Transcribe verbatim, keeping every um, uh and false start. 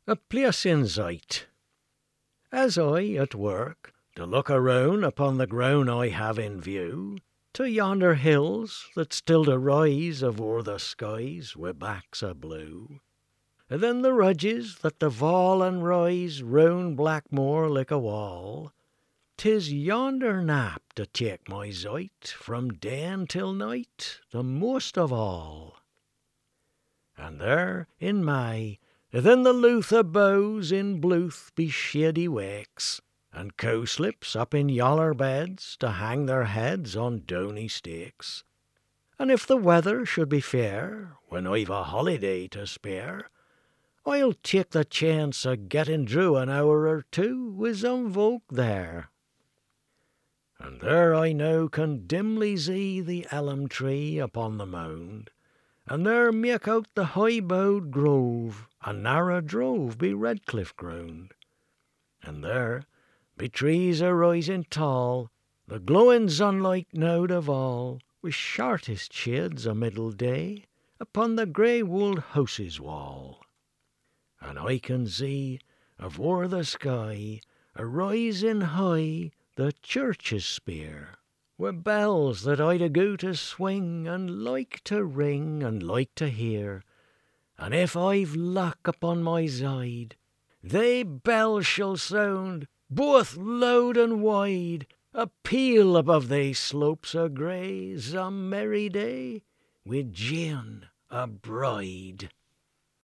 A place in sight. As I at work to look around upon the ground I have in view, to yonder hills that still to rise avore the skies wi' backs o' blue, and then the ridges that to fall and rise round Blackmoor like a wall, 'tis yonder nap to take my sight from dawn till night the most of all. And there in May, then the Lutha boughs in Bluth be shady wakes, and cowslips up in yaller beds to hang their heads on downy stakes. And if the weather should be fair, when I've a holiday to spare, I'll take the chance of getting through an hour or two with some folk there. And there I now can dimly see the elm tree upon the mound, and there make out the high-bowed grove, and narrow drove be Redcliffe ground. And there, be trees a rising tall, the glowing sunlight now of all, with shortest shades o' middle day, upon the grey-walled houses wall. And I can see, avore the sky, a rising high, the church's spire, wi' bells that I'd a go to swing, and like to ring, and like to hear. And if I've luck upon my side, they bells shall sound, both loud and wide, a peal above they slopes o' grey, some merry day, wi' Jane a bride.